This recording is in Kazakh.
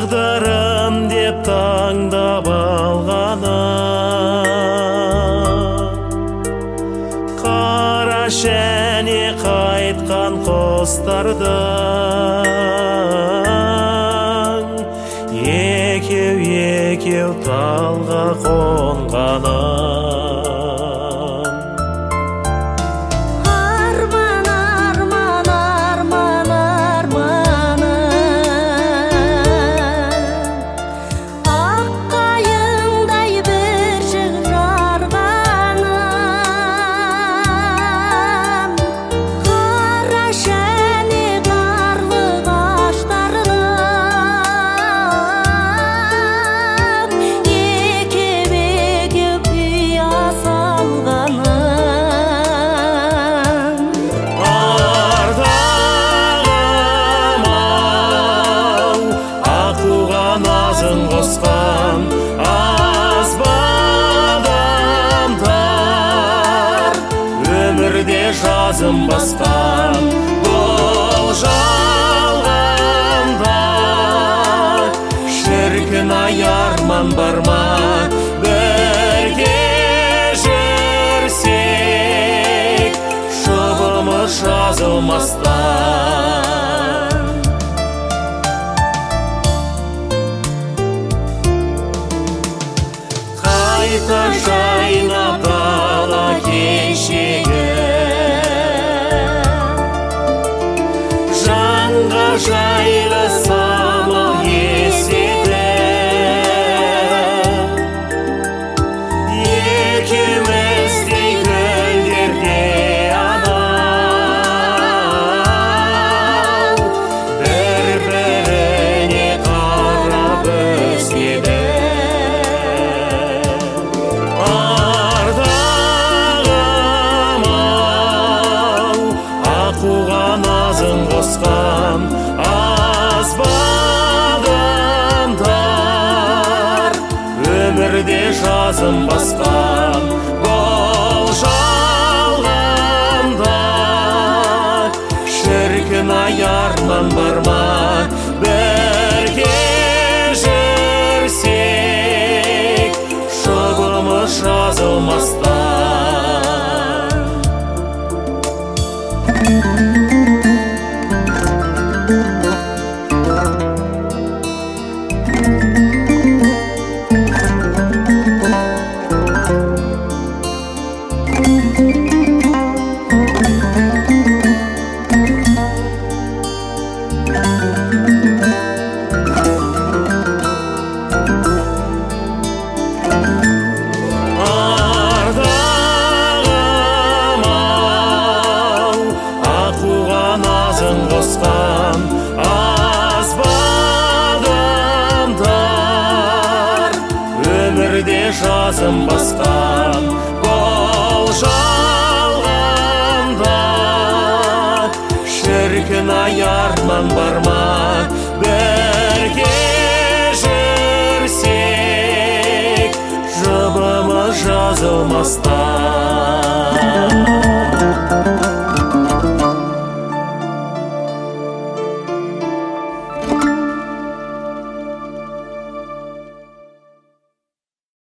тағдырым деп таңдап алғаны, қара және қайтқан құстардың екеу талға қонғаны. Жазым басқан бұл жалғанда, шіркін-ай арман бар ма, бірге жүрсек, жұбымыз жазылмастан. Қайта жайнап дала кешегі, жайлы самал еседі, екеуміздей гүлдерде анау, бір-біріне қарап өседі. Ардағым-ау, аққуға назын қосқан азбадамдар, өмірде жазым басқан бұл жалғанда, шіркін-ай арман бар ма, бірге жүрсек, жұбымыз жазылмастан. Азбадамдар, өмірде жазым басқан бұл жалғанда, шіркін-ай арман бар ма, бірге жүрсек, жұбымыз жазылмастан.